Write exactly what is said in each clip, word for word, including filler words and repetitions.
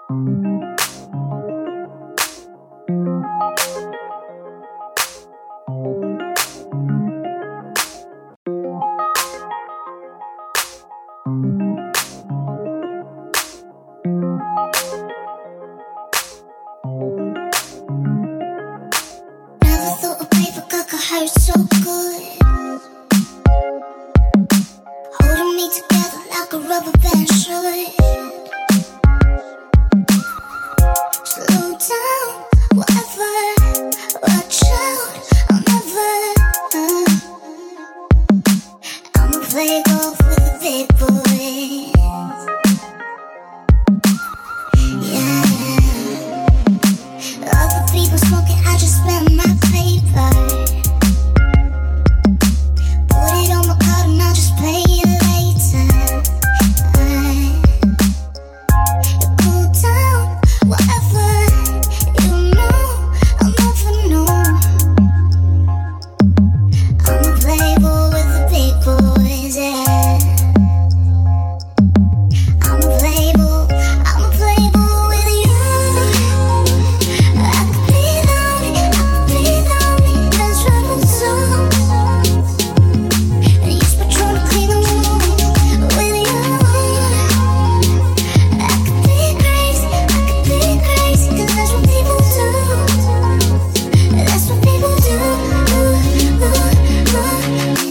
Never thought a paper cut could hurt so good. Holding me together like a rubber band should. Slow down, whatever. Watch out, I'll never. Uh, I'ma play golf with the big boys. Yeah. Other people smoking, I just spend my paper. Put it on my card and I'll just pay it later. Uh, cool down, whatever. You know, I'll never know. I'm a playboy with the big boys, yeah. I'm a playboy, I'm a playboy with you. I could be lonely, I could be lonely, that's trouble too. And you spit trying to clean the room with you. I could be crazy, I could be crazy, 'cause that's what people do. That's what people do. Ooh, ooh, ooh.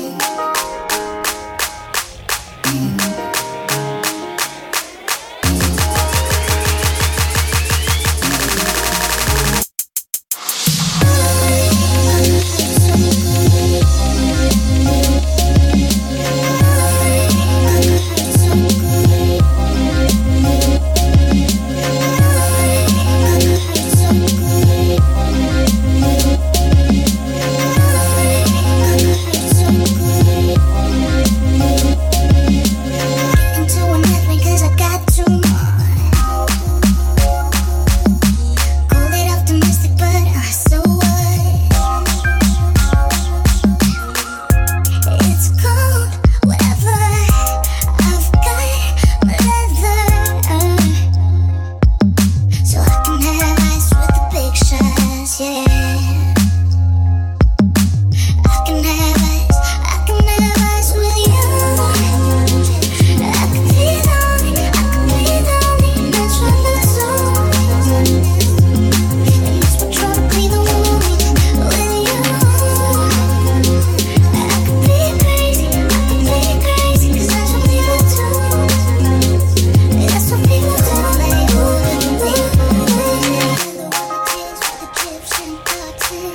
Into a nightmare 'cause I got too much. Call it optimistic, but I so what? It's cold, whatever. I've got my leather, so I can have ice with the big shots, yeah. I can have ice, I can have ice with you. I could be lonely, I could be lonely, that's trouble too. And that's what trying to clean the room with you. I could be crazy, I could be crazy, 'cause that's what people do. That's what people do. Egyptian cotton.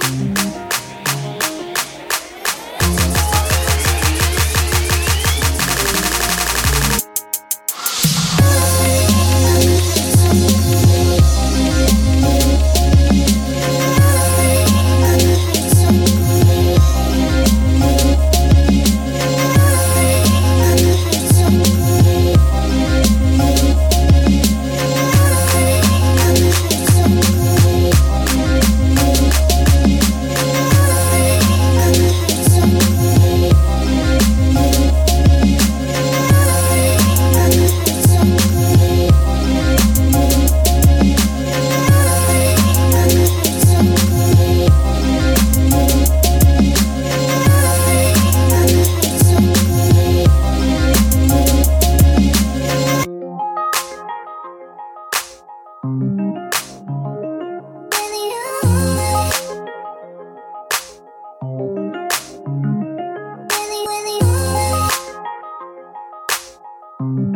With you.